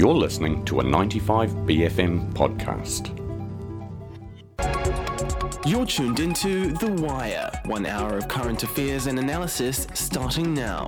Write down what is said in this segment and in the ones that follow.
You're listening to a 95BFM podcast. You're tuned into The Wire, 1 hour of current affairs and analysis starting now.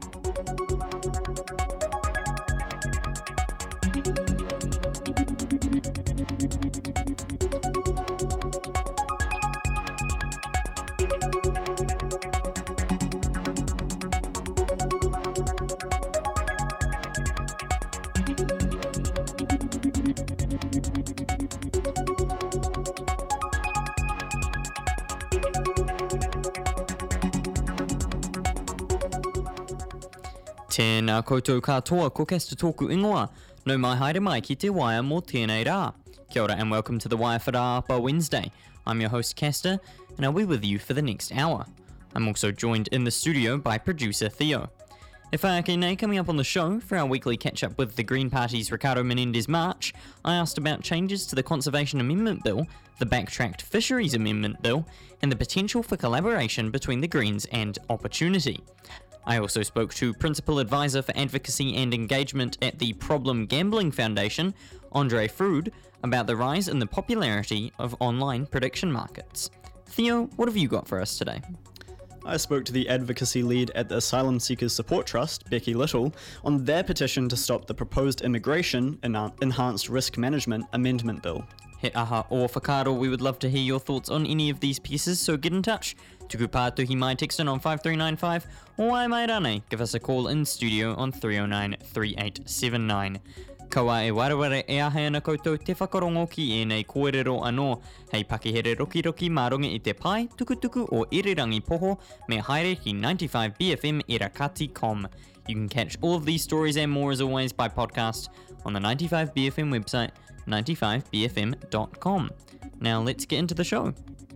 Tēnā koutou katoa, ko Kesta tōku ingoa. No mai haere mai ki te Wire mō tēnei rā. Kia ora and welcome to the Wire Wharaapa Wednesday. I'm your host Kesta, and I'll be with you for the next hour. I'm also joined in the studio by producer Theo. E whāke nei, coming up on the show, for our weekly catch-up with the Green Party's Ricardo Menendez March, I asked about changes to the Conservation Amendment Bill, the backtracked Fisheries Amendment Bill, and the potential for collaboration between the Greens and Opportunity. I also spoke to Principal Advisor for Advocacy and Engagement at the Problem Gambling Foundation, Andre Frood, about the rise in the popularity of online prediction markets. Theo, what have you got for us today? I spoke to the advocacy lead at the Asylum Seekers Support Trust, Becky Little, on their petition to stop the proposed Immigration Enhanced Risk Management Amendment Bill. He aha o whakaaro, we would love to hear your thoughts on any of these pieces, so get in touch. Tuku pātuhi mai text in on 5395, or ai mai rane, give us a call in studio on 309-3879. Kaua e warawara e ahea na koutou te whakarongo ki e nei kōrero anō, hei pakihere roki māronga I te pai, tukutuku o irirangi poho, me haere ki 95BFM Irakati.com. You can catch all of these stories and more as always by podcast on the 95BFM website, 95bfm.com. Now let's get into the show.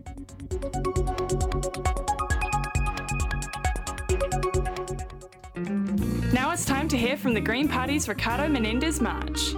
Now it's time to hear from the Green Party's Ricardo Menendez March.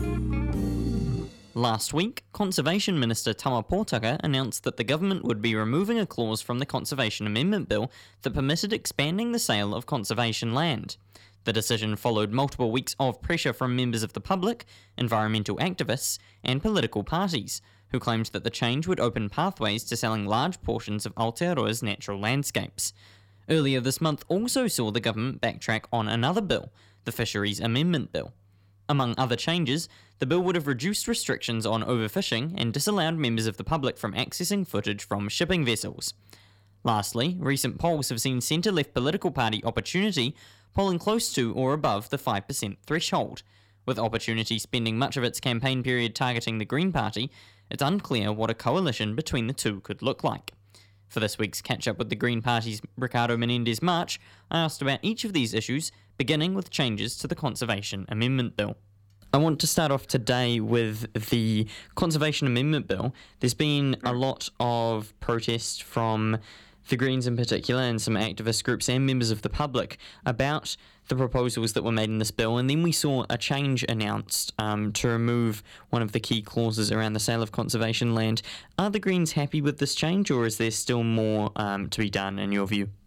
Last week, Conservation Minister Tama Pōtaka announced that the government would be removing a clause from the Conservation Amendment Bill that permitted expanding the sale of conservation land. The decision followed multiple weeks of pressure from members of the public, environmental activists, and political parties, who claimed that the change would open pathways to selling large portions of Aotearoa's natural landscapes. Earlier this month also saw the government backtrack on another bill, the Fisheries Amendment Bill. Among other changes, the bill would have reduced restrictions on overfishing and disallowed members of the public from accessing footage from shipping vessels. Lastly, recent polls have seen centre-left political party Opportunity polling close to or above the 5% threshold. With Opportunity spending much of its campaign period targeting the Green Party, it's unclear what a coalition between the two could look like. For this week's catch-up with the Green Party's Ricardo Menendez March, I asked about each of these issues, beginning with changes to the Conservation Amendment Bill. I want to start off today with the Conservation Amendment Bill. There's been a lot of protest from the Greens in particular and some activist groups and members of the public about the proposals that were made in this bill, and then we saw a change announced to remove one of the key clauses around the sale of conservation land. Are the Greens happy with this change, or is there still more to be done in your view?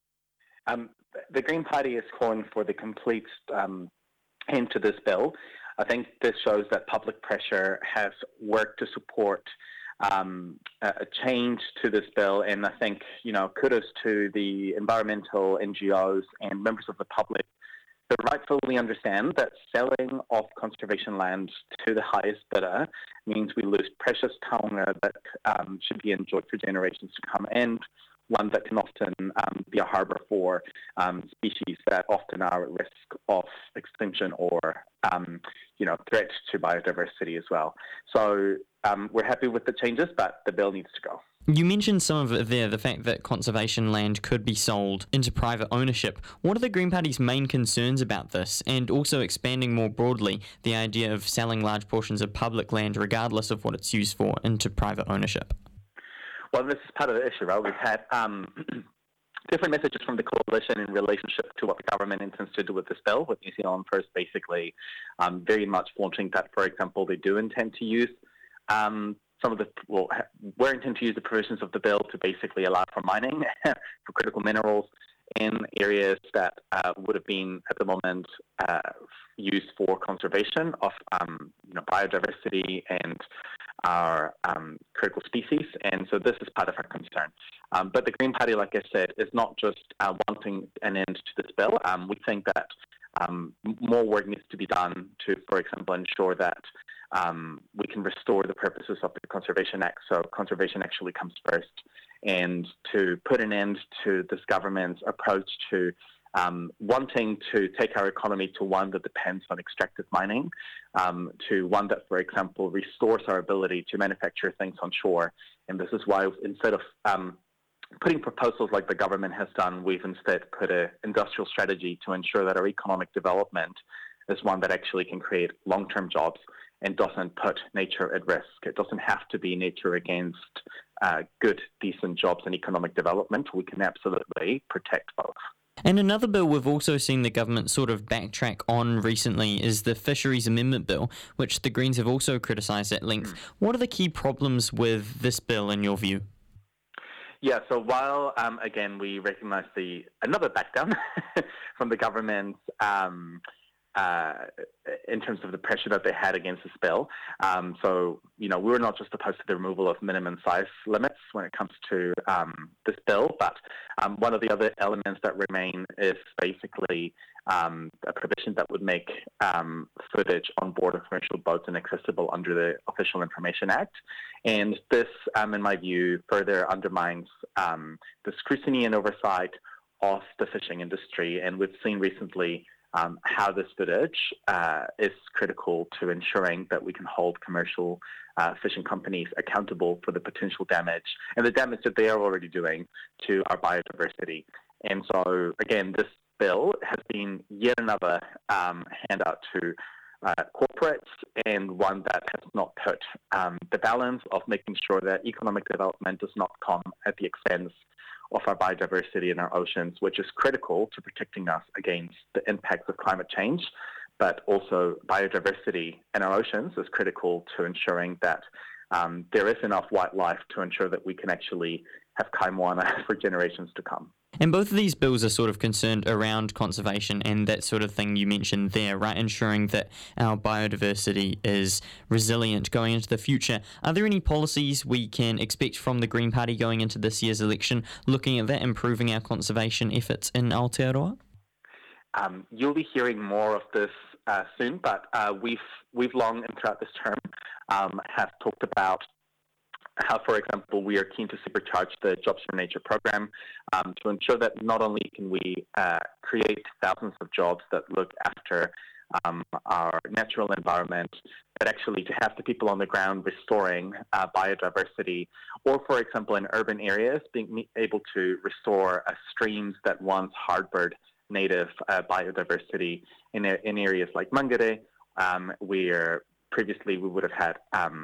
The Green Party is calling for the complete end to this bill. I think this shows that public pressure has worked to support a change to this bill, and I think, kudos to the environmental NGOs and members of the public who rightfully understand that selling off conservation land to the highest bidder means we lose precious taonga that should be enjoyed for generations to come, and one that can often be a harbour for species that often are at risk of extinction or, threat to biodiversity as well. So we're happy with the changes, but the bill needs to go. You mentioned some of it there, the fact that conservation land could be sold into private ownership. What are the Green Party's main concerns about this, and also expanding more broadly the idea of selling large portions of public land, regardless of what it's used for, into private ownership? Well, this is part of the issue, right? We've had different messages from the coalition in relationship to what the government intends to do with this bill, with New Zealand First basically very much launching that, for example, they do intend to use we're intending to use the provisions of the bill to basically allow for mining for critical minerals in areas that would have been at the moment used for conservation of biodiversity and our critical species, and so this is part of our concern. But the Green Party, like I said, is not just wanting an end to this bill. We think that more work needs to be done to, for example, ensure that we can restore the purposes of the Conservation Act, so conservation actually comes first, and to put an end to this government's approach to wanting to take our economy to one that depends on extractive mining, to one that, for example, restores our ability to manufacture things on shore. And this is why instead of putting proposals like the government has done, we've instead put an industrial strategy to ensure that our economic development is one that actually can create long-term jobs and doesn't put nature at risk. It doesn't have to be nature against good, decent jobs and economic development. We can absolutely protect both. And another bill we've also seen the government sort of backtrack on recently is the Fisheries Amendment Bill, which the Greens have also criticised at length. What are the key problems with this bill in your view? Yeah, so while, again, we recognise another backdown from the government in terms of the pressure that they had against this bill. We were not just opposed to the removal of minimum size limits when it comes to this bill, but one of the other elements that remain is basically a provision that would make footage on board of commercial boats inaccessible under the Official Information Act. And this, in my view, further undermines the scrutiny and oversight of the fishing industry. And we've seen recently how this footage is critical to ensuring that we can hold commercial fishing companies accountable for the potential damage and the damage that they are already doing to our biodiversity. And so, again, this bill has been yet another handout to corporates, and one that has not put the balance of making sure that economic development does not come at the expense of our biodiversity in our oceans, which is critical to protecting us against the impacts of climate change. But also biodiversity in our oceans is critical to ensuring that there is enough wildlife to ensure that we can actually have kaimoana for generations to come. And both of these bills are sort of concerned around conservation and that sort of thing you mentioned there, right? Ensuring that our biodiversity is resilient going into the future. Are there any policies we can expect from the Green Party going into this year's election, looking at that, improving our conservation efforts in Aotearoa? You'll be hearing more of this soon, but we've long and throughout this term have talked about how, for example, we are keen to supercharge the Jobs for Nature program to ensure that not only can we create thousands of jobs that look after our natural environment, but actually to have the people on the ground restoring biodiversity, or, for example, in urban areas, being able to restore streams that once harbored native biodiversity in areas like Mangere, where previously we would have had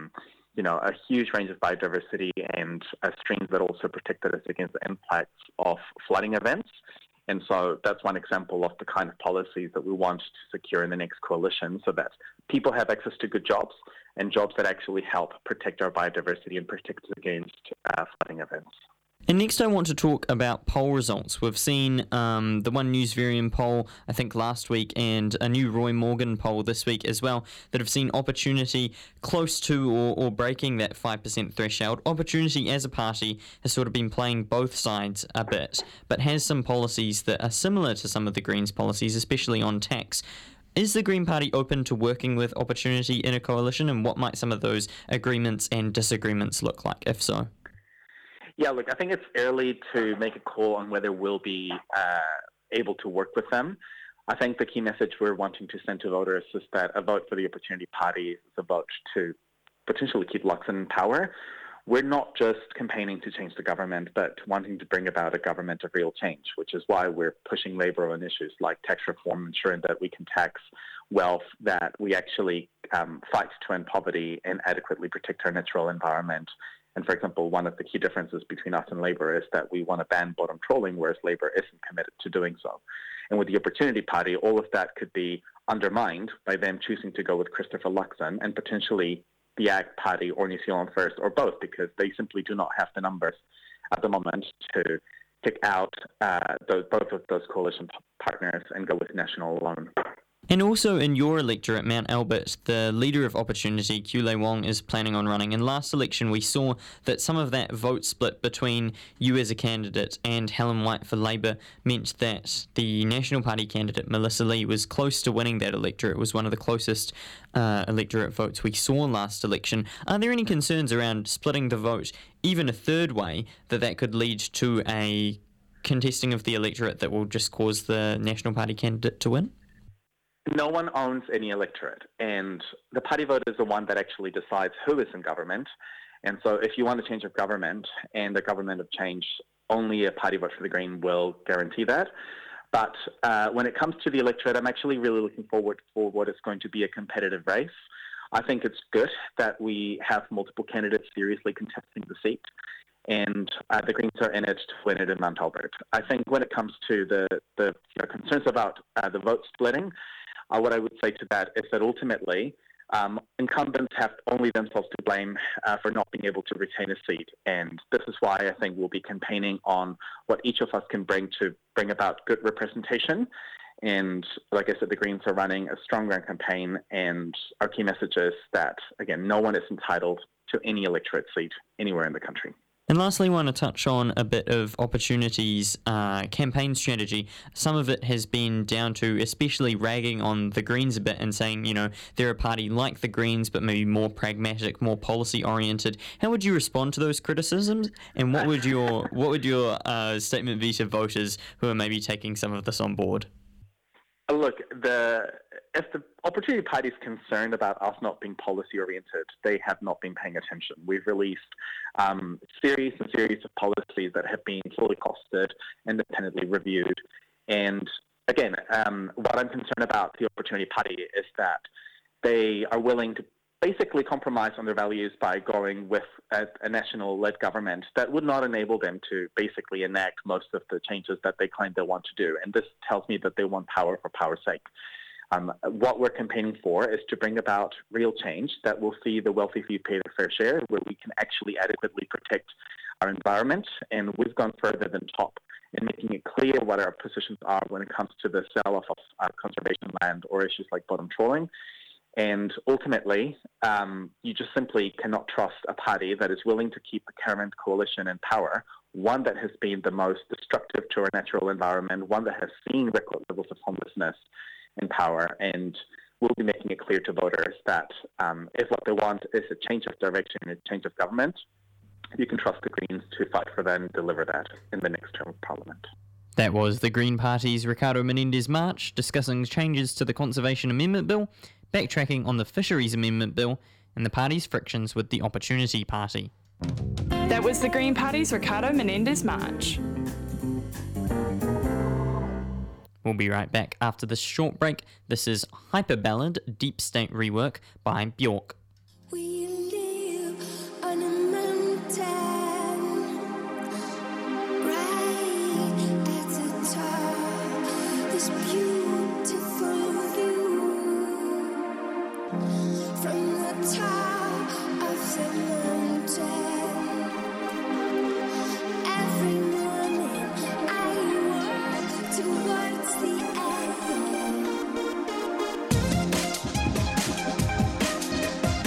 a huge range of biodiversity and streams that also protected us against the impacts of flooding events. And so that's one example of the kind of policies that we want to secure in the next coalition, so that people have access to good jobs and jobs that actually help protect our biodiversity and protect us against flooding events. And next I want to talk about poll results. We've seen the One News Varian poll, I think, last week, and a new Roy Morgan poll this week as well, that have seen Opportunity close to or breaking that 5% threshold. Opportunity as a party has sort of been playing both sides a bit, but has some policies that are similar to some of the Greens' policies, especially on tax. Is the Green Party open to working with Opportunity in a coalition, and what might some of those agreements and disagreements look like, if so? Yeah, look, I think it's early to make a call on whether we'll be able to work with them. I think the key message we're wanting to send to voters is that a vote for the Opportunity Party is a vote to potentially keep Luxon in power. We're not just campaigning to change the government, but wanting to bring about a government of real change, which is why we're pushing Labour on issues like tax reform, ensuring that we can tax wealth, that we actually fight to end poverty and adequately protect our natural environment. And, for example, one of the key differences between us and Labour is that we want to ban bottom trawling, whereas Labour isn't committed to doing so. And with the Opportunity Party, all of that could be undermined by them choosing to go with Christopher Luxon and potentially the Ag Party or New Zealand First or both, because they simply do not have the numbers at the moment to kick out both of those coalition partners and go with National alone. And also in your electorate, Mount Albert, the leader of Opportunity, Kiu Wong, is planning on running. In last election, we saw that some of that vote split between you as a candidate and Helen White for Labour meant that the National Party candidate, Melissa Lee, was close to winning that electorate. It was one of the closest electorate votes we saw last election. Are there any concerns around splitting the vote even a third way, that could lead to a contesting of the electorate that will just cause the National Party candidate to win? No one owns any electorate, and the party vote is the one that actually decides who is in government. And so if you want a change of government and a government of change, only a party vote for the Green will guarantee that. But when it comes to the electorate, I'm actually really looking forward for what is going to be a competitive race. I think it's good that we have multiple candidates seriously contesting the seat, and the Greens are in it to win it in Mount Albert. I think when it comes to the concerns about the vote splitting, what I would say to that is that ultimately incumbents have only themselves to blame for not being able to retain a seat. And this is why I think we'll be campaigning on what each of us can bring to bring about good representation. And like I said, the Greens are running a strong ground campaign, and our key message is that, again, no one is entitled to any electorate seat anywhere in the country. And lastly, I want to touch on a bit of Opportunity's campaign strategy. Some of it has been down to especially ragging on the Greens a bit and saying, they're a party like the Greens, but maybe more pragmatic, more policy-oriented. How would you respond to those criticisms? And what would your statement be to voters who are maybe taking some of this on board? Look, if the Opportunity Party is concerned about us not being policy-oriented, they have not been paying attention. We've released series and series of policies that have been fully costed, independently reviewed. And again, what I'm concerned about the Opportunity Party is that they are willing to basically compromise on their values by going with a national-led government that would not enable them to basically enact most of the changes that they claim they want to do. And this tells me that they want power for power's sake. What we're campaigning for is to bring about real change that will see the wealthy few pay their fair share, where we can actually adequately protect our environment. And we've gone further than top in making it clear what our positions are when it comes to the sale of conservation land or issues like bottom trawling. And ultimately, you just simply cannot trust a party that is willing to keep the current coalition in power, one that has been the most destructive to our natural environment, one that has seen record levels of homelessness in power. And we'll be making it clear to voters that if what they want is a change of direction, a change of government, you can trust the Greens to fight for that and deliver that in the next term of Parliament. That was the Green Party's Ricardo Menendez-March discussing changes to the Conservation Amendment Bill, backtracking on the Fisheries Amendment Bill, and the party's frictions with the Opportunity Party. That was the Green Party's Ricardo Menendez-March. We'll be right back after this short break. This is Hyper Ballad Deep State Rework by Bjork. We live on a mountain, right at the top. This beautiful view from the top of the mountain. Every morning I walk towards the end.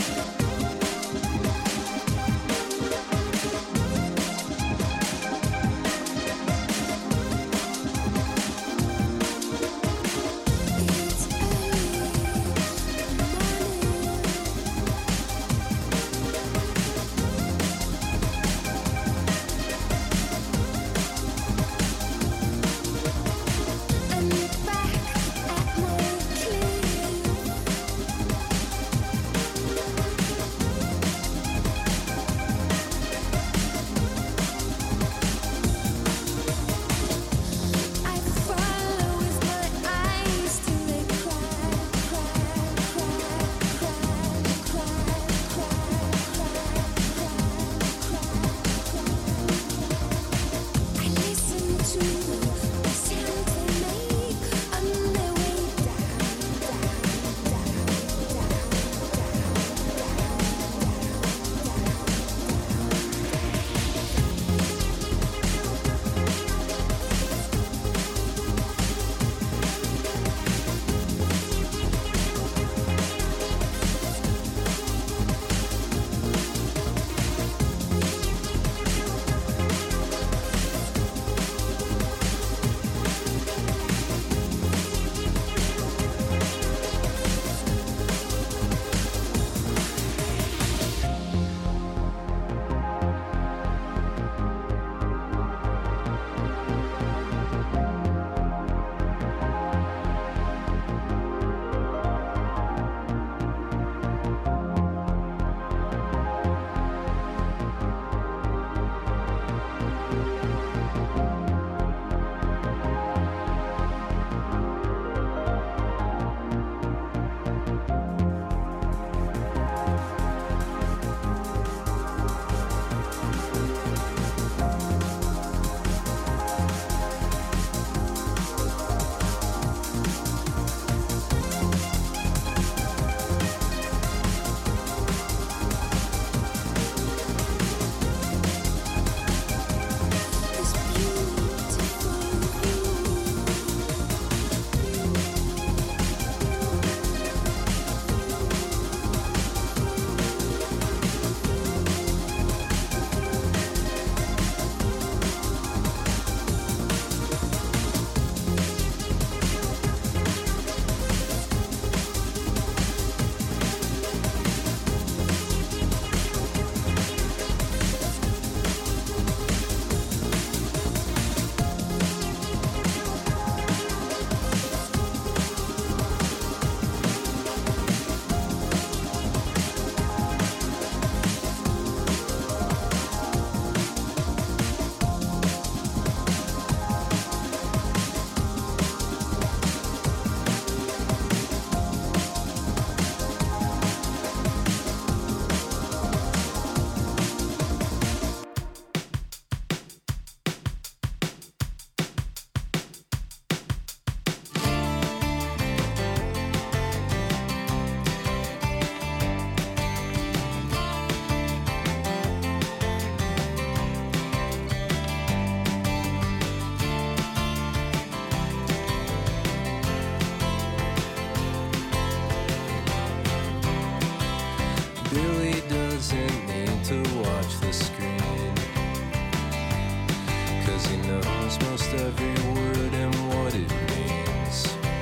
every word and what it means.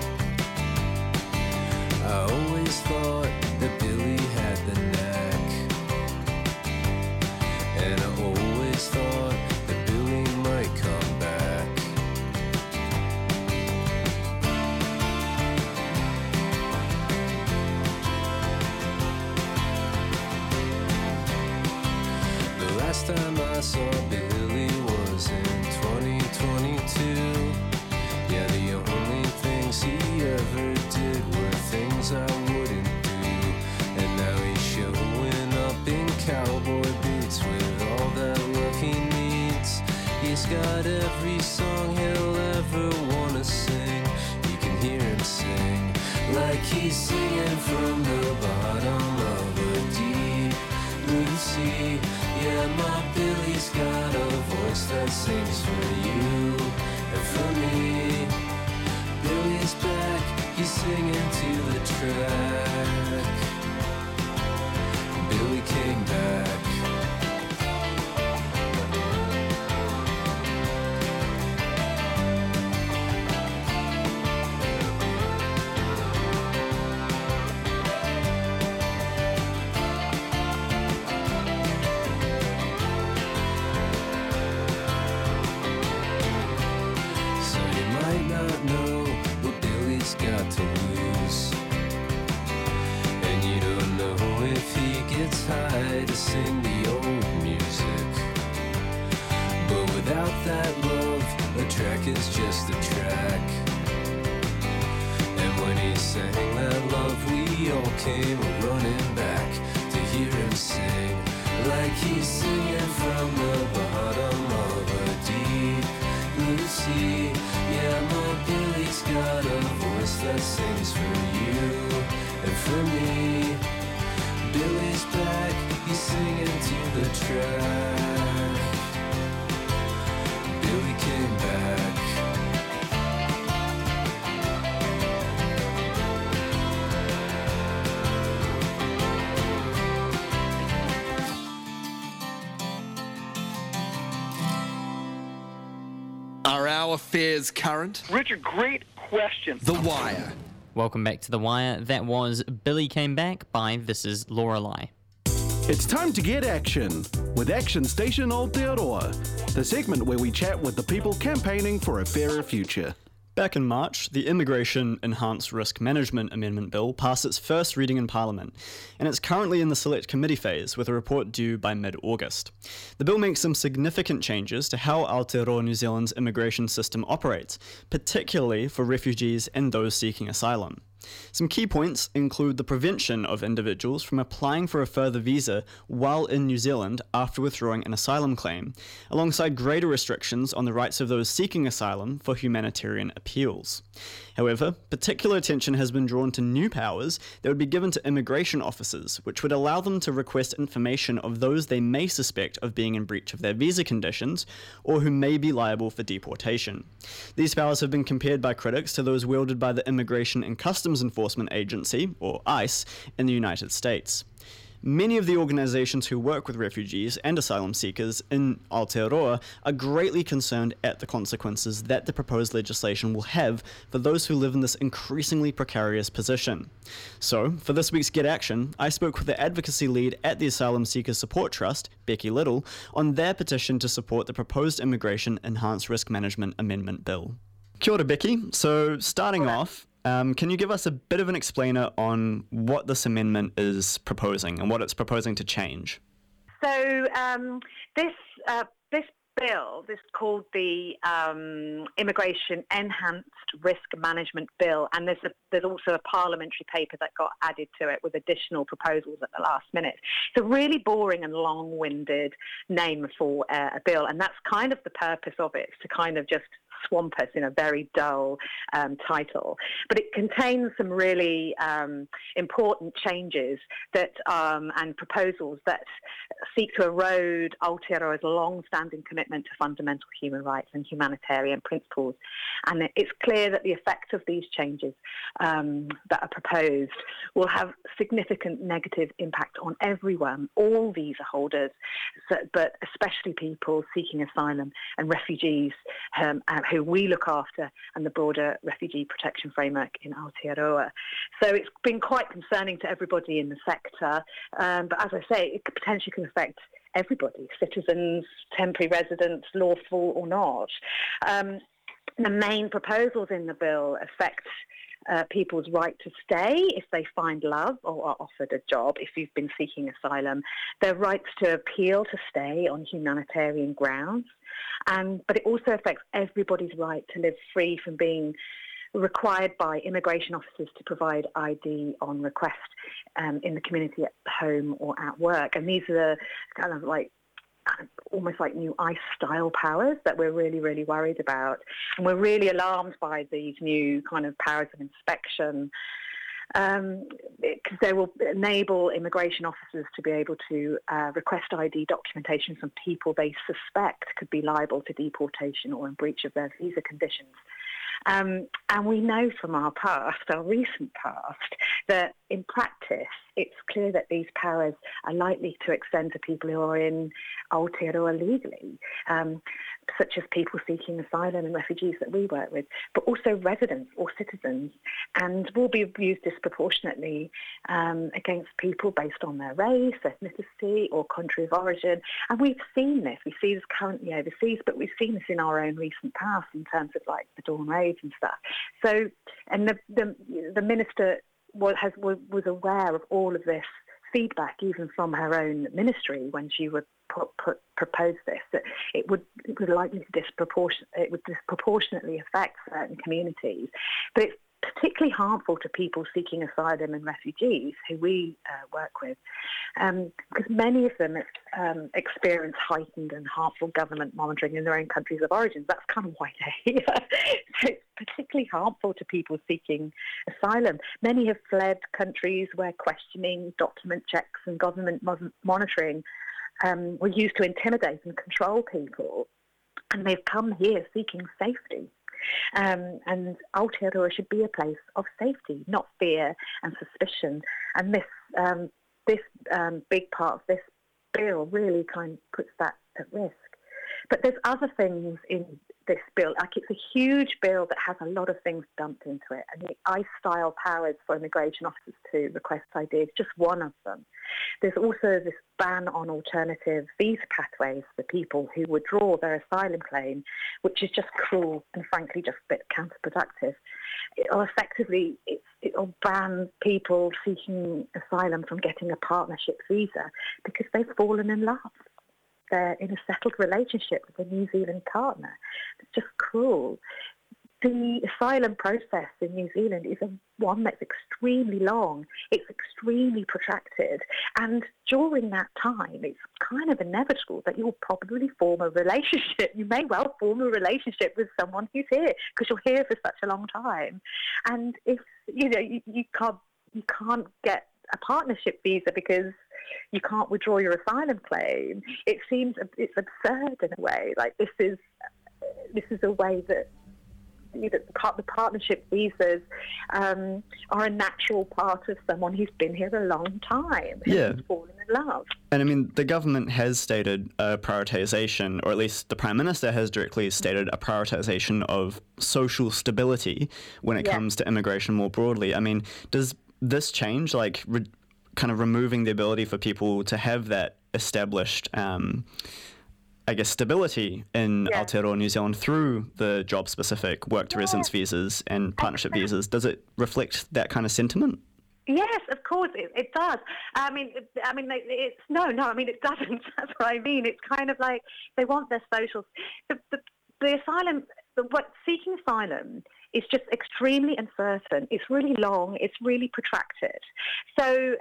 I always thought that Billy had the knack, and I always thought that Billy might come back. The last time I saw Billy was in 2022. Yeah, the only things he ever did were things I wouldn't do. And now he's showing up in cowboy boots with all that love he needs. He's got every song he'll ever wanna sing. You can hear him sing like he's singing from the bottom of a deep blue sea. Yeah, my Billy's got a voice that sings for you and for me. Billy's back, he's singing to the track. Billy came back. So you might not know what Billy's got to lose, and you don't know if he gets high to sing the old music. But without that love, a track is just a track. And when he sang that love, we all came running back to hear him sing like he's singing from the bottom of a deep blue sea. Yeah, my Billy's got a voice that sings for you and for me. Billy's back, he's singing to the track. Billy came back. Are our affairs current? Richard, great question. The Wire. Welcome back to The Wire. That was Billy Came Back by This Is Lorelei. It's time to get action with Action Station Aotearoa, the segment where we chat with the people campaigning for a fairer future. Back in March, the Immigration Enhanced Risk Management Amendment Bill passed its first reading in Parliament, and it's currently in the Select Committee phase with a report due by mid-August. The bill makes some significant changes to how Aotearoa New Zealand's immigration system operates, particularly for refugees and those seeking asylum. Some key points include the prevention of individuals from applying for a further visa while in New Zealand after withdrawing an asylum claim, alongside greater restrictions on the rights of those seeking asylum for humanitarian appeals. However, particular attention has been drawn to new powers that would be given to immigration officers, which would allow them to request information of those they may suspect of being in breach of their visa conditions or who may be liable for deportation. These powers have been compared by critics to those wielded by the Immigration and Customs Enforcement Agency, or ICE, in the United States. Many of the organisations who work with refugees and asylum seekers in Aotearoa are greatly concerned at the consequences that the proposed legislation will have for those who live in this increasingly precarious position. So, for this week's Get Action, I spoke with the advocacy lead at the Asylum Seekers Support Trust, Becky Little, on their petition to support the proposed Immigration Enhanced Risk Management Amendment Bill. Kia ora, Becky. So, starting off, can you give us a bit of an explainer on what this amendment is proposing and what it's proposing to change? So this bill, this is called the Immigration Enhanced Risk Management Bill, and there's also a parliamentary paper that got added to it with additional proposals at the last minute. It's a really boring and long-winded name for a bill, and that's kind of the purpose of it, to kind of just swamp us in a very dull title. But it contains some really important changes that and proposals that seek to erode Aotearoa's long-standing commitment to fundamental human rights and humanitarian principles. And it's clear that the effect of these changes that are proposed will have significant negative impact on everyone, all visa holders, but especially people seeking asylum and refugees who we look after, and the broader refugee protection framework in Aotearoa. So it's been quite concerning to everybody in the sector, but as I say, it potentially can affect everybody, citizens, temporary residents, lawful or not. The main proposals in the bill affect people's right to stay if they find love or are offered a job if you've been seeking asylum, their rights to appeal to stay on humanitarian grounds, but it also affects everybody's right to live free from being required by immigration officers to provide ID on request in the community at home or at work. And these are kind of almost like new ICE-style powers that we're really, really worried about. And we're really alarmed by these new kind of powers of inspection, because they will enable immigration officers to be able to request ID documentation from people they suspect could be liable to deportation or in breach of their visa conditions. And we know from our recent past, that in practice, it's clear that these powers are likely to extend to people who are in Aotearoa legally, such as people seeking asylum and refugees that we work with, but also residents or citizens, and will be used disproportionately against people based on their race, ethnicity, or country of origin. And we've seen this. We see this currently overseas, but we've seen this in our own recent past in terms of like the Dawn raids and stuff. So, and the minister was aware of all of this feedback, even from her own ministry, when she would propose this, that it would likely to disproportionately affect certain communities. But it's particularly harmful to people seeking asylum and refugees who we work with, because many of them experience heightened and harmful government monitoring in their own countries of origin. That's kind of why they're here. So it's particularly harmful to people seeking asylum. Many have fled countries where questioning, document checks and government monitoring were used to intimidate and control people, and they've come here seeking safety. And Aotearoa should be a place of safety, not fear and suspicion. And this big part of this bill really kind of puts that at risk. But there's other things in this bill. Like, it's a huge bill that has a lot of things dumped into it. And the ICE-style powers for immigration officers to request ID is just one of them. There's also this ban on alternative visa pathways for people who withdraw their asylum claim, which is just cruel and frankly just a bit counterproductive. It'll ban people seeking asylum from getting a partnership visa because they've fallen in love. They're in a settled relationship with a New Zealand partner. It's just cruel. The asylum process in New Zealand is one that's extremely long. It's extremely protracted. And during that time, it's kind of inevitable that you'll probably form a relationship. You may well form a relationship with someone who's here because you're here for such a long time. And if, you can't get a partnership visa because you can't withdraw your asylum claim, it seems it's absurd in a way. Like, this is a way that the partnership visas are a natural part of someone who's been here a long time, who's fallen in love. And I mean, the government has stated a prioritisation, or at least the Prime Minister has directly stated a prioritisation of social stability when it comes to immigration more broadly. I mean, does this change, kind of removing the ability for people to have that established stability in Aotearoa, New Zealand through the job-specific work-to-residence visas and partnership visas? Does it reflect that kind of sentiment? Yes, of course it does. It doesn't. That's what I mean. It's kind of like they want their social. The asylum, seeking asylum is just extremely uncertain. It's really long. It's really protracted. So,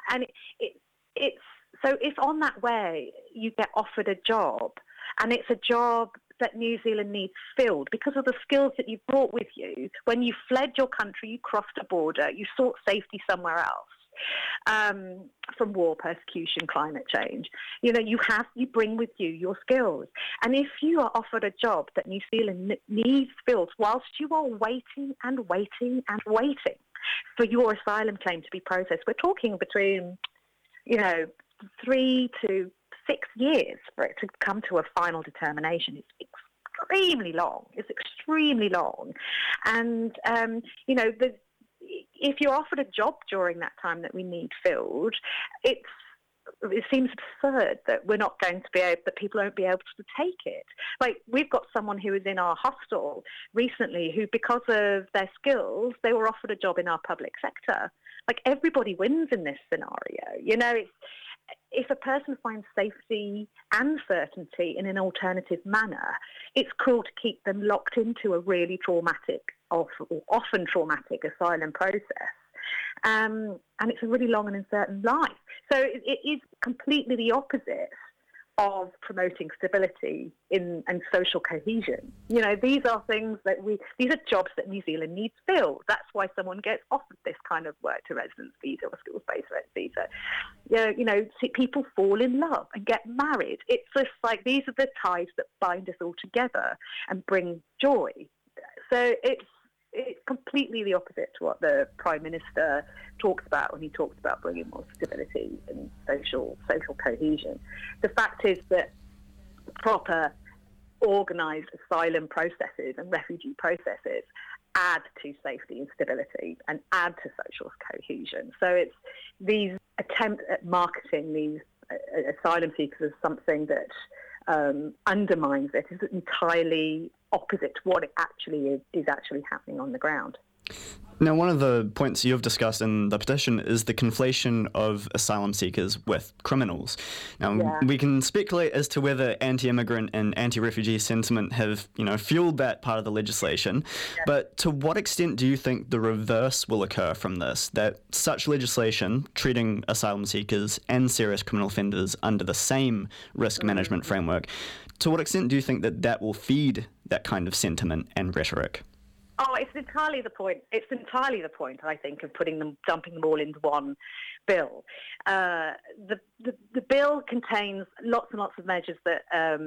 So if on that way you get offered a job, and it's a job that New Zealand needs filled because of the skills that you've brought with you, when you fled your country, you crossed a border, you sought safety somewhere else, from war, persecution, climate change, you bring with you your skills. And if you are offered a job that New Zealand needs filled whilst you are waiting and waiting and waiting, for your asylum claim to be processed. We're talking between, 3 to 6 years for it to come to a final determination. It's extremely long. It's extremely long. And, if you're offered a job during that time that we need filled, it seems absurd that that people won't be able to take it. Like, we've got someone who was in our hostel recently who, because of their skills, they were offered a job in our public sector. Like, everybody wins in this scenario. If a person finds safety and certainty in an alternative manner, it's cruel to keep them locked into a really traumatic, or often traumatic asylum process. And it's a really long and uncertain life. So it is completely the opposite of promoting stability and social cohesion. These are things these are jobs that New Zealand needs filled. That's why someone gets offered this kind of work to residence visa or skills-based visa. People fall in love and get married. It's just like, these are the ties that bind us all together and bring joy. So it's completely the opposite to what the Prime Minister talks about when he talks about bringing more stability and social cohesion. The fact is that proper organised asylum processes and refugee processes add to safety and stability and add to social cohesion. So it's these attempts at marketing these asylum seekers as something that undermines it is entirely opposite to what it actually is actually happening on the ground. Now, one of the points you've discussed in the petition is the conflation of asylum seekers with criminals. Now, we can speculate as to whether anti-immigrant and anti-refugee sentiment have, fueled that part of the legislation. Yeah. But to what extent do you think the reverse will occur from this, that such legislation treating asylum seekers and serious criminal offenders under the same risk management framework, to what extent do you think that will feed that kind of sentiment and rhetoric? Oh, it's entirely the point. It's entirely the point, I think, of dumping them all into one bill. The bill contains lots and lots of measures that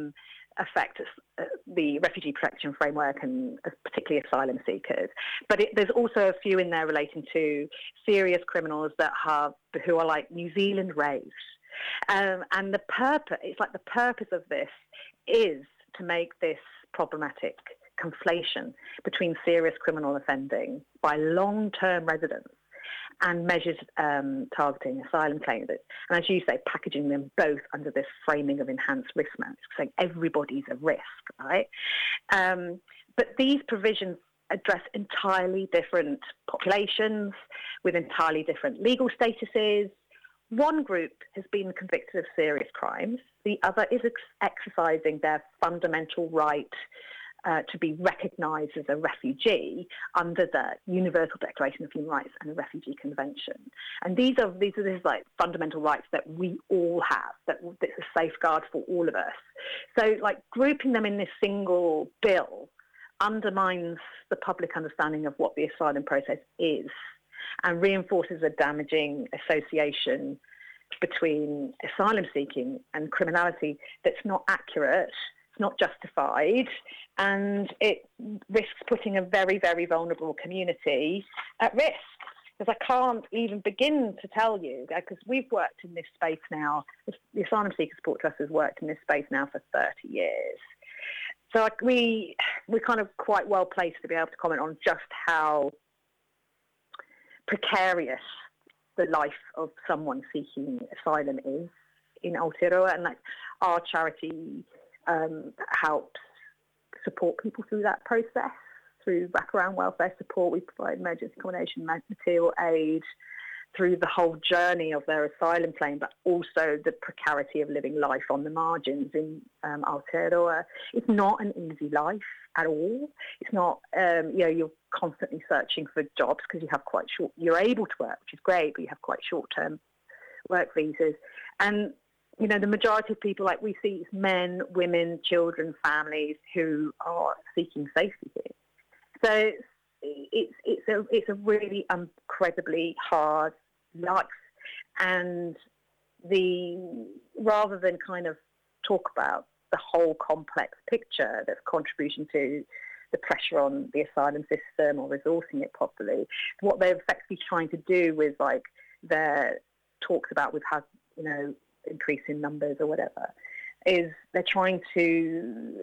affect the refugee protection framework and particularly asylum seekers. But there's also a few in there relating to serious criminals who are like New Zealand raised. And the purpose of this is to make this problematic conflation between serious criminal offending by long-term residents and measures targeting asylum claims. And as you say, packaging them both under this framing of enhanced risk management, saying everybody's a risk, right? But these provisions address entirely different populations with entirely different legal statuses. One group has been convicted of serious crimes. The other is exercising their fundamental right to be recognised as a refugee under the Universal Declaration of Human Rights and the Refugee Convention. And these are like fundamental rights that we all have, that's a safeguard for all of us. So, like, grouping them in this single bill undermines the public understanding of what the asylum process is and reinforces a damaging association between asylum seeking and criminality that's not accurate, it's not justified, and it risks putting a very, very vulnerable community at risk. Because I can't even begin to tell you, because we've worked in this space now, the Asylum Seeker Support Trust has worked in this space now for 30 years. So we're kind of quite well placed to be able to comment on just how precarious the life of someone seeking asylum is in Aotearoa, and like our charity helps support people through that process through wraparound welfare support. We provide emergency accommodation, material aid through the whole journey of their asylum claim, but also the precarity of living life on the margins in Aotearoa. It's not an easy life at all. It's not, you're constantly searching for jobs because you're able to work, which is great, but you have quite short-term work visas. And, the majority of people, like we see, is men, women, children, families who are seeking safety here. So it's a really incredibly hard life, and rather than kind of talk about the whole complex picture that's contribution to the pressure on the asylum system or resourcing it properly. What they're effectively trying to do with like their talks about we've had, increase in numbers or whatever, is they're trying to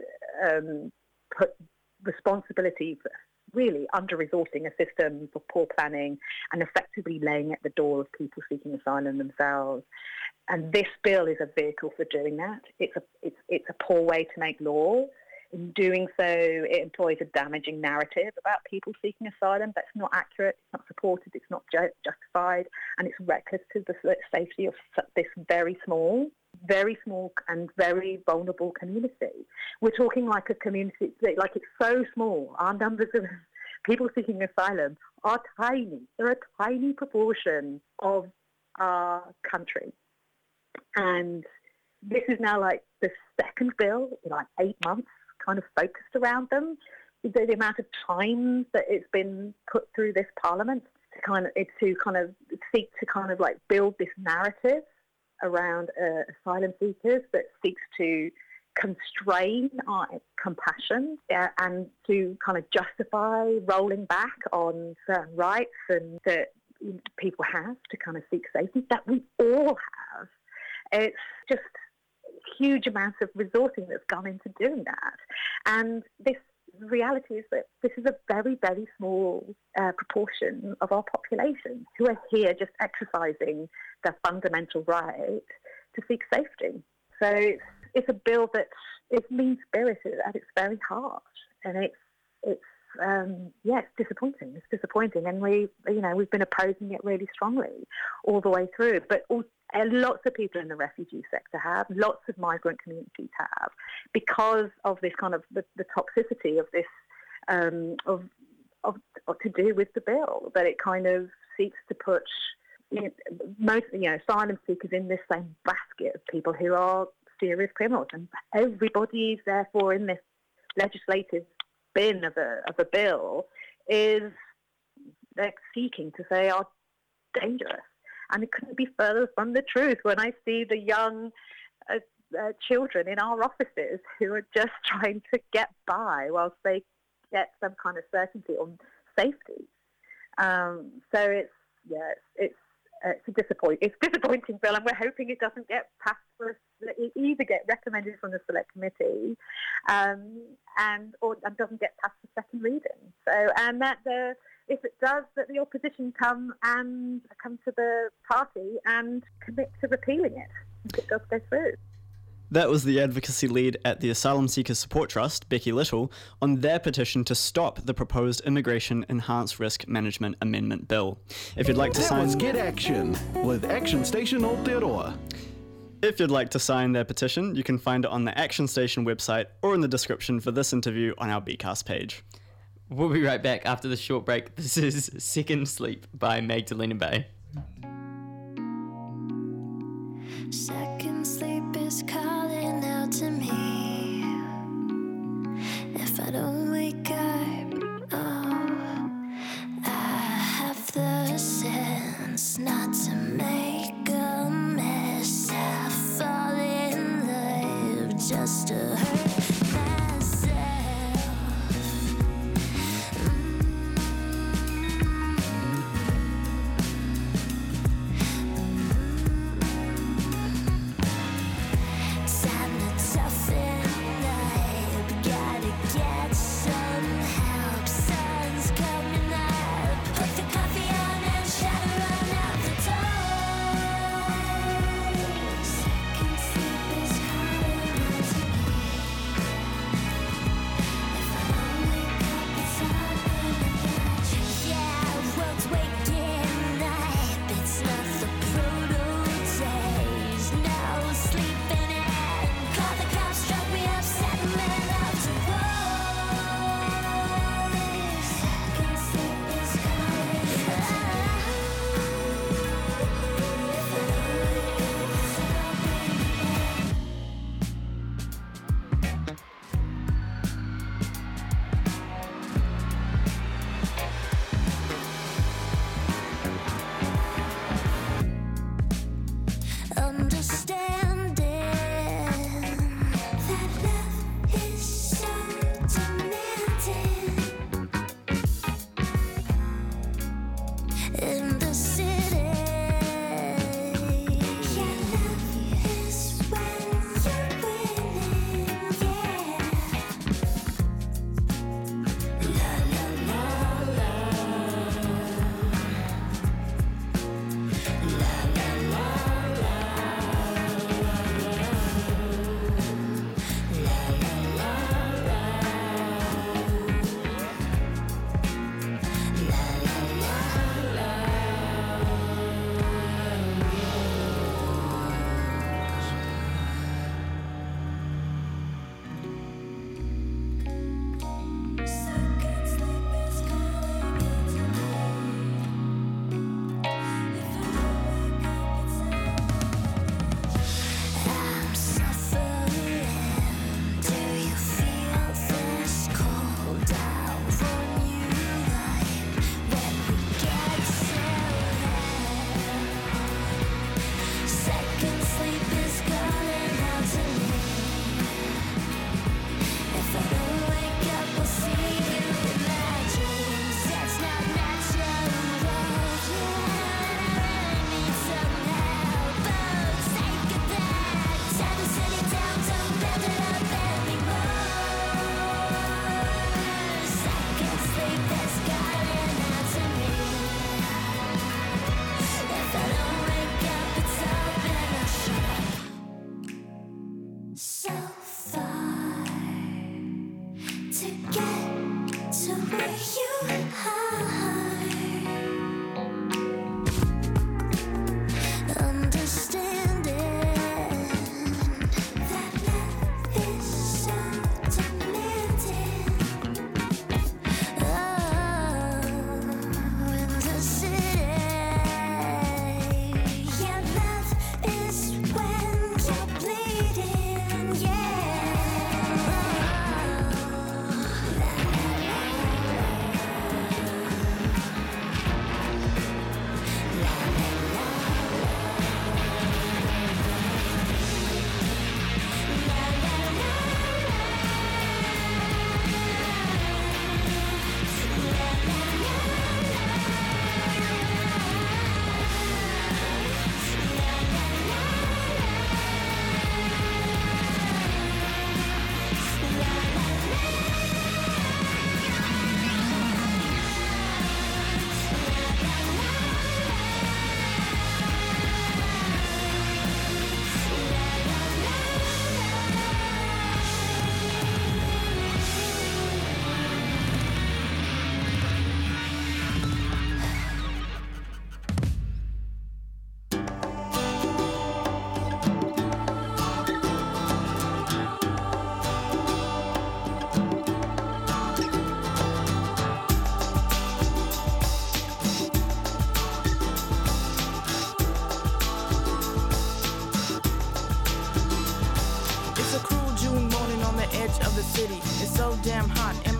put responsibility for really under-resourcing a system for poor planning and effectively laying at the door of people seeking asylum themselves. And this bill is a vehicle for doing that. It's a poor way to make law. In doing so, it employs a damaging narrative about people seeking asylum that's not accurate, it's not supported, it's not justified, and it's reckless to the safety of this very small and very vulnerable community. We're talking like a community, like it's so small. Our numbers of people seeking asylum are tiny. They're a tiny proportion of our country. And this is now like the second bill in like 8 months, kind of focused around them. The amount of time that it's been put through this parliament to seek to like build this narrative around asylum seekers that seeks to constrain our compassion and to kind of justify rolling back on certain rights and that people have to kind of seek safety, that we all have. It's just huge amounts of resourcing that's gone into doing that. And this reality is that this is a very, very small proportion of our population who are here just exercising their fundamental right to seek safety. So it's a bill that is mean-spirited at its very heart, and it's disappointing. It's disappointing, and we've been opposing it really strongly all the way through. But lots of people in the refugee sector have, lots of migrant communities have, because of this kind of the toxicity of this of to do with the bill, that it kind of seeks to put most asylum seekers in this same basket of people who are serious criminals, and everybody's therefore in this legislative bin of a bill is they're seeking to say are dangerous. And it couldn't be further from the truth when I see the young children in our offices who are just trying to get by whilst they get some kind of certainty on safety. So it's a disappointing bill, and we're hoping it doesn't get passed it either get recommended from the select committee, or doesn't get past the second reading. So, and that if it does, that the opposition come to the party and commit to repealing it if it does go through. That was the advocacy lead at the Asylum Seekers Support Trust, Becky Little, on their petition to stop the proposed Immigration Enhanced Risk Management Amendment Bill. If you'd like to sign... That was Get Action with Action Station Aotearoa. If you'd like to sign their petition, you can find it on the Action Station website or in the description for this interview on our BCast page. We'll be right back after this short break. This is Second Sleep by Magdalena Bay. Second sleep is calling out to me. If I don't wake up, I have the sense not to make a mess. I fall in love just to hurt myself.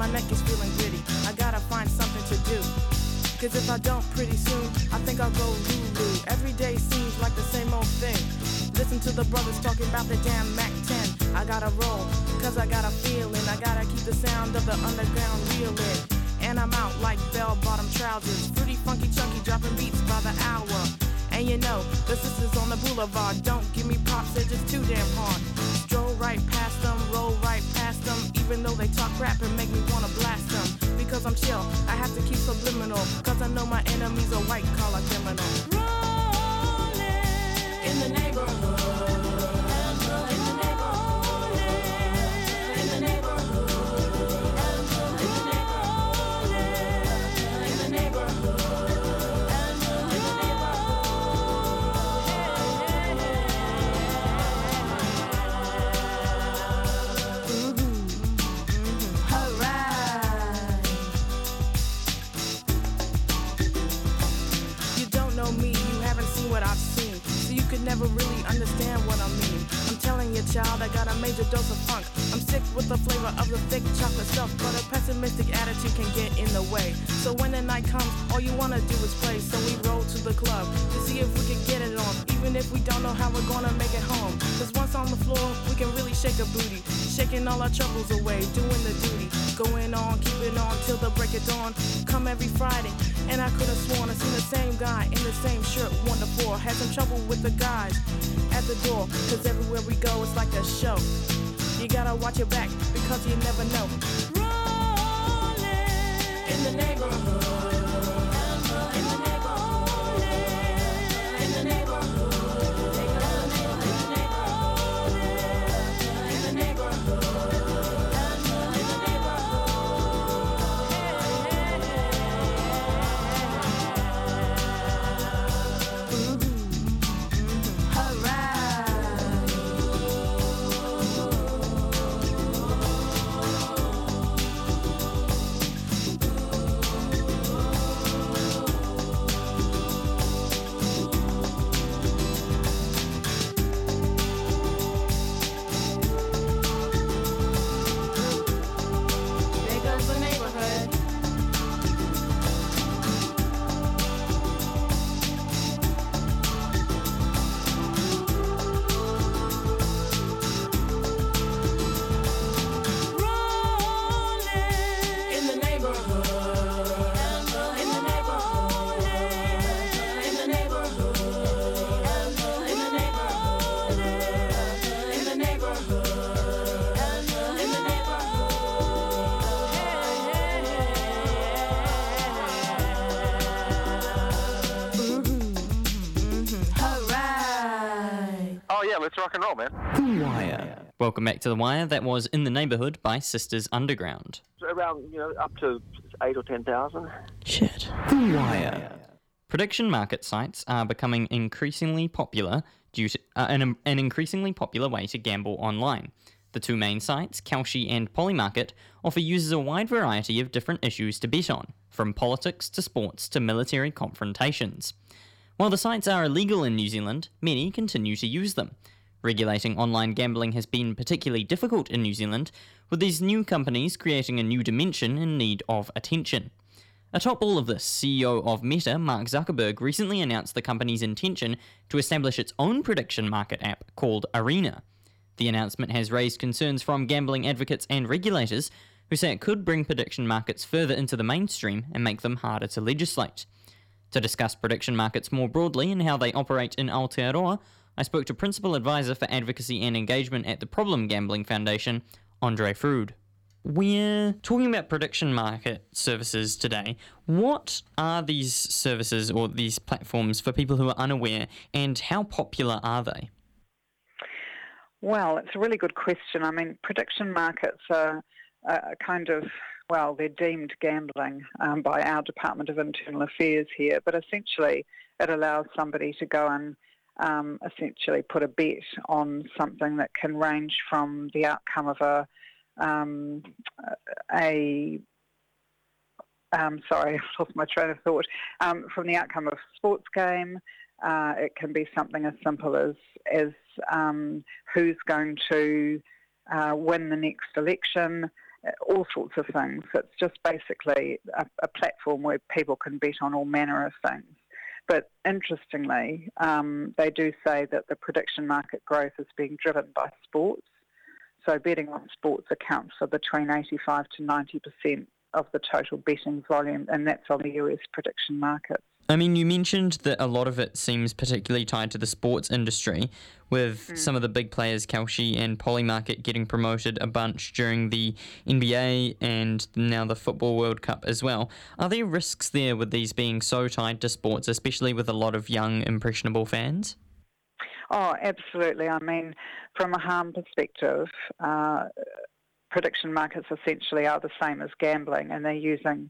my neck is feeling gritty. I gotta find something to do. Cause if I don't pretty soon, I think I'll go Lulu. Every day seems like the same old thing. Listen to the brothers talking about the damn Mac 10. I gotta roll, cause I got a feeling. I gotta keep the sound of the underground reeling. And I'm out like bell-bottom trousers. Fruity, funky, chunky, dropping beats by the hour. And you know, the sisters on the boulevard don't give me props, they're just too damn hard. Stroll right past them, roll right past them, even though they talk rap and make me wanna blast them. Because I'm chill, I have to keep subliminal, cause I know my enemies are white-collar criminals. Rolling in the neighborhood. Never really understand what I mean. I'm telling you, child, I got a major dose of funk. I'm sick with the flavor of the thick chocolate stuff, but a pessimistic attitude can get in the way. So when the night comes, all you wanna do is play. So we roll to the club to see if we can get it on, even if we don't know how we're gonna make it home. Cause once on the floor, we can really shake a booty, shaking all our troubles away, doing the duty, going on, keeping on till the break of dawn. Come every Friday, and I could have sworn I seen the same guy in the same shirt, 1 to 4. Had some trouble with the guys at the door, cause everywhere we go it's like a show. You gotta watch your back, because you never know. Rolling in the neighborhood. Let's rock and roll, man. The Wire. Welcome back to The Wire. That was In the Neighborhood by Sisters Underground. Around, up to 8 or 10,000. Shit. The Wire. Prediction market sites are becoming increasingly popular due to an increasingly popular way to gamble online. The two main sites, Kalshi and Polymarket, offer users a wide variety of different issues to bet on, from politics to sports to military confrontations. While the sites are illegal in New Zealand, many continue to use them. Regulating online gambling has been particularly difficult in New Zealand, with these new companies creating a new dimension in need of attention. Atop all of this, CEO of Meta, Mark Zuckerberg, recently announced the company's intention to establish its own prediction market app called Arena. The announcement has raised concerns from gambling advocates and regulators, who say it could bring prediction markets further into the mainstream and make them harder to legislate. To discuss prediction markets more broadly and how they operate in Aotearoa, I spoke to Principal Advisor for Advocacy and Engagement at the Problem Gambling Foundation, Andre Frood. We're talking about prediction market services today. What are these services or these platforms for people who are unaware, and how popular are they? Well, it's a really good question. I mean, prediction markets are kind of, well, they're deemed gambling by our Department of Internal Affairs here, but essentially it allows somebody to go and essentially put a bet on something that can range from the outcome of sorry, I lost my train of thought. From the outcome of a sports game, it can be something as simple as who's going to win the next election. all sorts of things. It's just basically a platform where people can bet on all manner of things. But interestingly, they do say that the prediction market growth is being driven by sports. So betting on sports accounts for between 85 to 90% of the total betting volume, and that's on the US prediction market. I mean, you mentioned that a lot of it seems particularly tied to the sports industry, with some of the big players, Kalshi and Polymarket, getting promoted a bunch during the NBA and now the Football World Cup as well. Are there risks there with these being so tied to sports, especially with a lot of young, impressionable fans? Oh, absolutely. I mean, from a harm perspective, prediction markets essentially are the same as gambling, and they're using,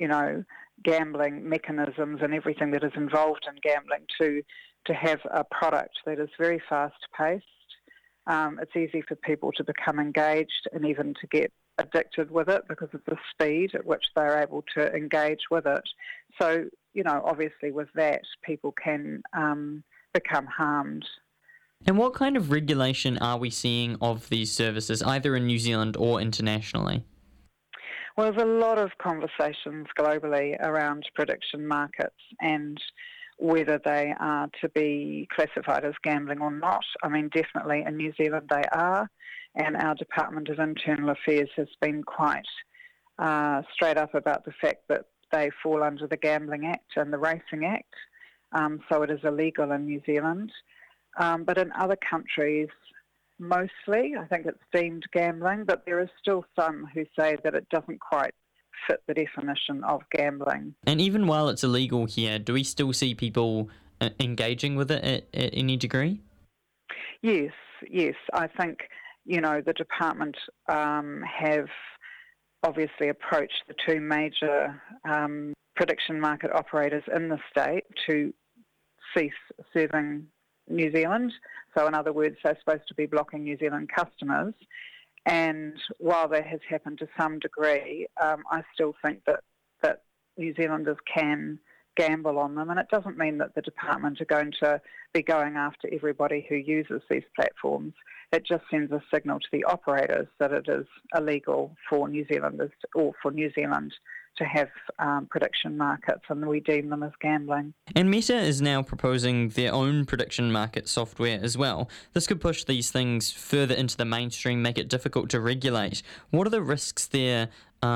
gambling mechanisms and everything that is involved in gambling to have a product that is very fast-paced. It's easy for people to become engaged and even to get addicted with it because of the speed at which they're able to engage with it. So, obviously with that, people can become harmed. And what kind of regulation are we seeing of these services, either in New Zealand or internationally? Well, there's a lot of conversations globally around prediction markets and whether they are to be classified as gambling or not. I mean, definitely in New Zealand they are, and our Department of Internal Affairs has been quite straight up about the fact that they fall under the Gambling Act and the Racing Act, so it is illegal in New Zealand. But in other countries, mostly, I think it's deemed gambling, but there are still some who say that it doesn't quite fit the definition of gambling. And even while it's illegal here, do we still see people engaging with it at any degree? Yes. I think, the department have obviously approached the two major prediction market operators in the state to cease serving New Zealand. So in other words, they're supposed to be blocking New Zealand customers. And while that has happened to some degree, I still think that New Zealanders can gamble on them. And it doesn't mean that the department are going to be going after everybody who uses these platforms. It just sends a signal to the operators that it is illegal for New Zealanders or for New Zealand to have prediction markets, and we deem them as gambling. And Meta is now proposing their own prediction market software as well. This could push these things further into the mainstream, make it difficult to regulate. What are the risks there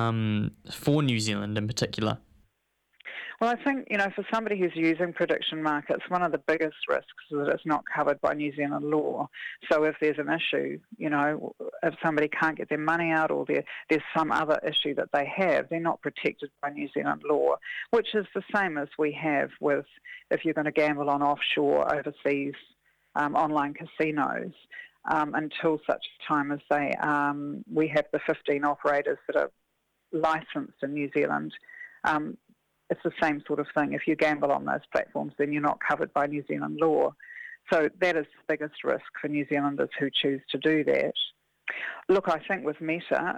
for New Zealand in particular? Well, I think, for somebody who's using prediction markets, one of the biggest risks is that it's not covered by New Zealand law. So if there's an issue, if somebody can't get their money out or there's some other issue that they have, they're not protected by New Zealand law, which is the same as we have with if you're going to gamble on offshore, overseas, online casinos, until such time as we have the 15 operators that are licensed in New Zealand. It's the same sort of thing. If you gamble on those platforms, then you're not covered by New Zealand law. So that is the biggest risk for New Zealanders who choose to do that. Look, I think with Meta,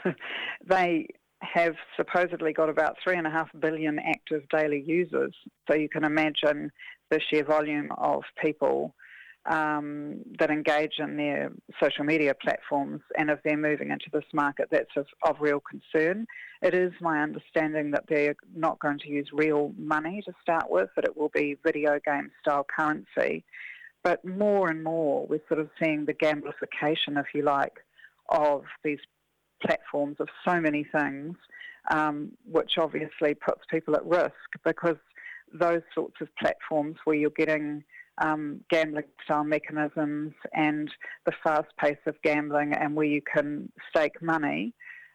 they have supposedly got about 3.5 billion active daily users. So you can imagine the sheer volume of people that engage in their social media platforms, and if they're moving into this market, that's of real concern. It is my understanding that they're not going to use real money to start with, but it will be video game style currency. But more and more, we're sort of seeing the gamblification, if you like, of these platforms of so many things, which obviously puts people at risk, because those sorts of platforms where you're getting gambling-style mechanisms and the fast pace of gambling, and where you can stake money,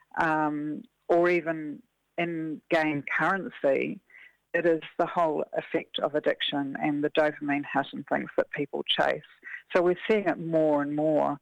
or even in-game currency, it is the whole effect of addiction and the dopamine hit and things that people chase. So we're seeing it more and more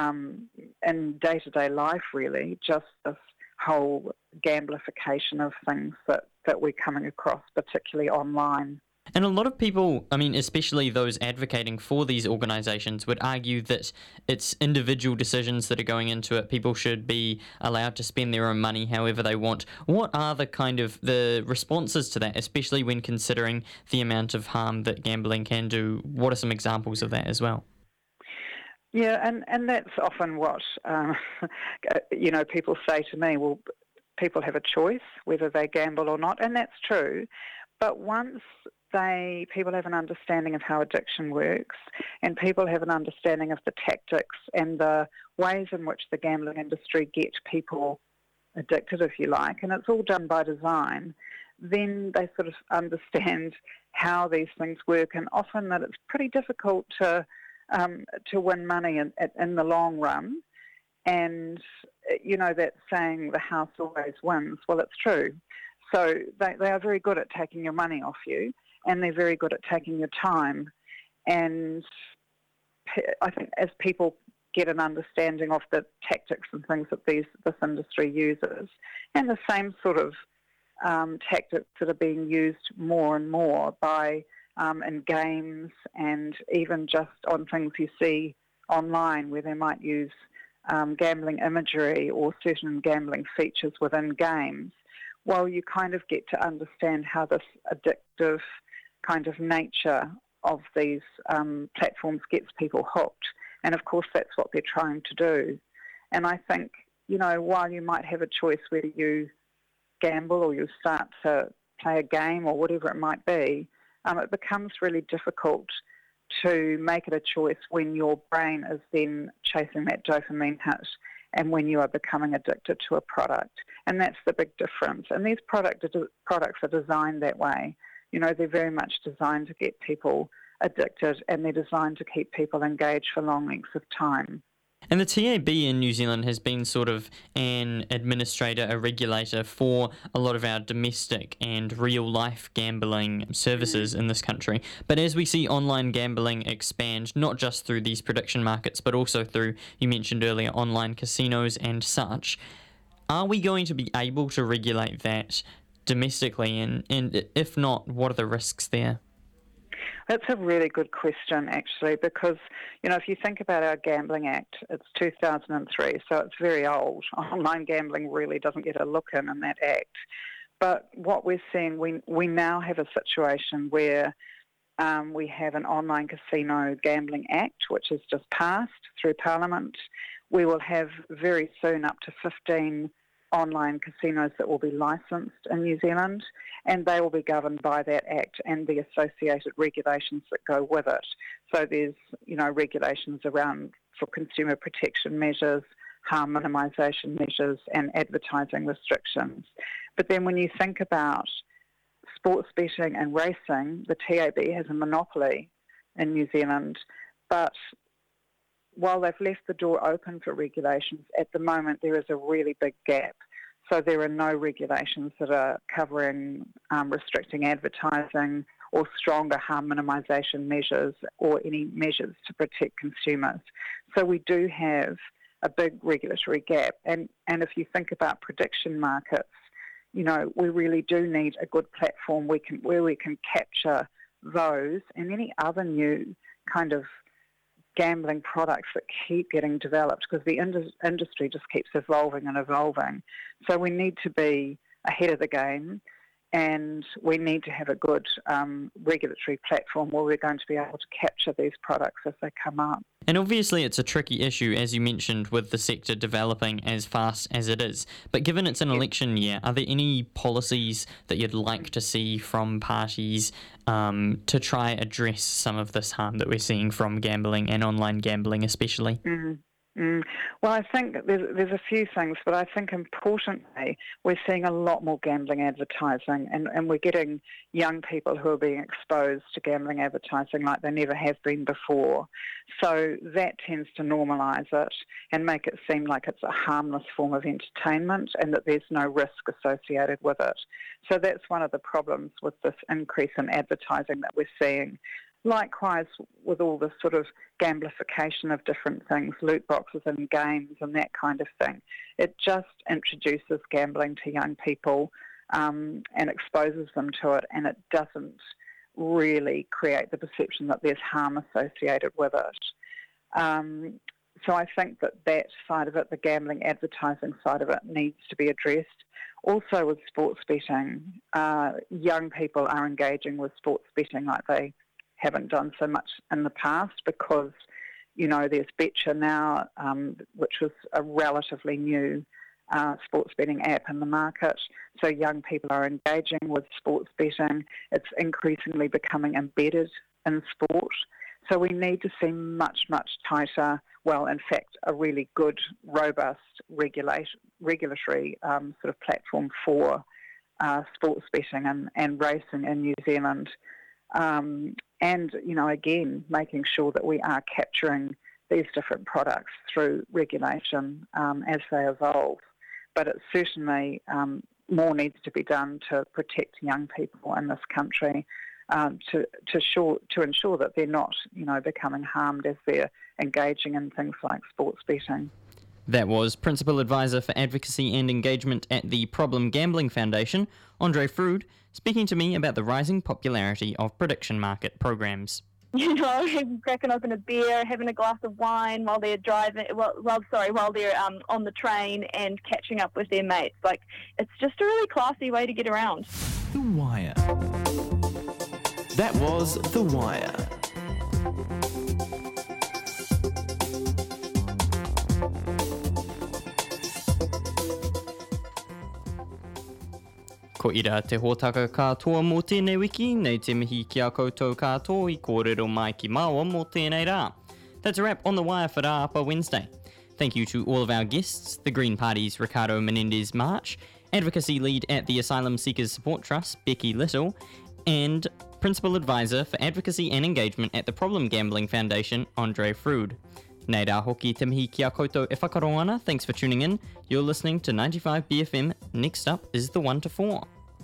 in day-to-day life, really, just this whole gamblification of things that we're coming across, particularly online. And a lot of people, I mean, especially those advocating for these organisations, would argue that it's individual decisions that are going into it. People should be allowed to spend their own money however they want. What are the responses to that, especially when considering the amount of harm that gambling can do? What are some examples of that as well? Yeah, and that's often what, people say to me, well, people have a choice whether they gamble or not, and that's true. But once people have an understanding of how addiction works, and people have an understanding of the tactics and the ways in which the gambling industry get people addicted, if you like, and it's all done by design, then they sort of understand how these things work, and often that it's pretty difficult to win money in the long run. And, that saying, the house always wins, well, it's true. So they are very good at taking your money off you, and they're very good at taking your time. And I think as people get an understanding of the tactics and things that this industry uses, and the same sort of tactics that are being used more and more by in games, and even just on things you see online where they might use gambling imagery or certain gambling features within games, well, you kind of get to understand how this addictive kind of nature of these platforms gets people hooked. And of course, that's what they're trying to do. And I think, while you might have a choice whether you gamble or you start to play a game or whatever it might be, it becomes really difficult to make it a choice when your brain is then chasing that dopamine hit and when you are becoming addicted to a product. And that's the big difference. And these products are designed that way. They're very much designed to get people addicted, and they're designed to keep people engaged for long lengths of time. And the TAB in New Zealand has been sort of an administrator, a regulator for a lot of our domestic and real-life gambling services in this country. But as we see online gambling expand, not just through these prediction markets, but also through, you mentioned earlier, online casinos and such, are we going to be able to regulate that domestically? And if not, what are the risks there? That's a really good question, actually, because, if you think about our Gambling Act, it's 2003, so it's very old. Online gambling really doesn't get a look in that act. But what we're seeing, we now have a situation where we have an Online Casino Gambling Act, which has just passed through Parliament. We will have very soon up to 15 online casinos that will be licensed in New Zealand, and they will be governed by that Act and the associated regulations that go with it. So there's, regulations around for consumer protection measures, harm minimisation measures, and advertising restrictions. But then when you think about sports betting and racing, the TAB has a monopoly in New Zealand, but while they've left the door open for regulations, at the moment there is a really big gap. So there are no regulations that are covering restricting advertising or stronger harm minimisation measures or any measures to protect consumers. So we do have a big regulatory gap. And if you think about prediction markets, we really do need a good platform where we can capture those and any other new kind of gambling products that keep getting developed, because the industry just keeps evolving and evolving. So we need to be ahead of the game, and we need to have a good regulatory platform where we're going to be able to capture these products as they come up. And obviously it's a tricky issue, as you mentioned, with the sector developing as fast as it is. But given it's an election year, are there any policies that you'd like to see from parties to try address some of this harm that we're seeing from gambling and online gambling especially? Well, I think there's a few things, but I think importantly we're seeing a lot more gambling advertising, and we're getting young people who are being exposed to gambling advertising like they never have been before. So that tends to normalise it and make it seem like it's a harmless form of entertainment and that there's no risk associated with it. So that's one of the problems with this increase in advertising that we're seeing. Likewise, with all the sort of gamblification of different things, loot boxes and games and that kind of thing, it just introduces gambling to young people and exposes them to it, and it doesn't really create the perception that there's harm associated with it. So I think that side of it, the gambling advertising side of it, needs to be addressed. Also with sports betting, young people are engaging with sports betting like they haven't done so much in the past because, there's Betcha now, which was a relatively new sports betting app in the market. So young people are engaging with sports betting. It's increasingly becoming embedded in sport. So we need to see much, much tighter, in fact, a really good, robust regulatory sort of platform for sports betting and racing in New Zealand. And, again, making sure that we are capturing these different products through regulation as they evolve. But it certainly more needs to be done to protect young people in this country, to ensure that they're not, becoming harmed as they're engaging in things like sports betting. That was Principal Advisor for Advocacy and Engagement at the Problem Gambling Foundation, Andre Frood, speaking to me about the rising popularity of prediction market programs. Cracking open a beer, having a glass of wine while they're driving, while they're on the train and catching up with their mates. It's just a really classy way to get around. The Wire. That was The Wire. Ko ira te hōtaka katoa mō tēnei wiki, nei te mihi ki a koutou katoa I kōrero mai ki māua mō tēnei rā. That's a wrap on The Wire for Rāpa Wednesday. Thank you to all of our guests, the Green Party's Ricardo Menendez-March, Advocacy Lead at the Asylum Seekers Support Trust, Becky Little, and Principal Advisor for Advocacy and Engagement at the Problem Gambling Foundation, Andre Frood. Nei rā hoki te mihi ki a koutou e whakaro ana. Thanks for tuning in. You're listening to 95 BFM. Next up is the 1 to 4.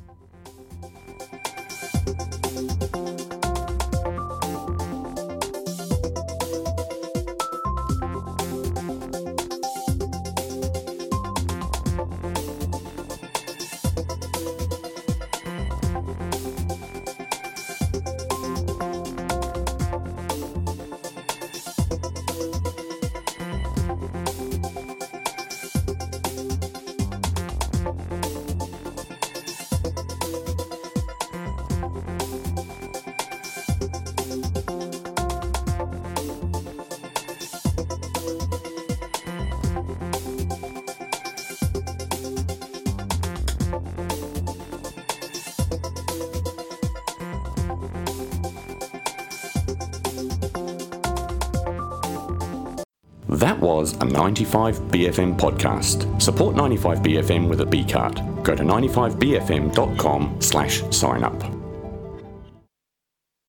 That was a 95 BFM podcast. Support 95 BFM with a B card. Go to 95bfm.com/sign up.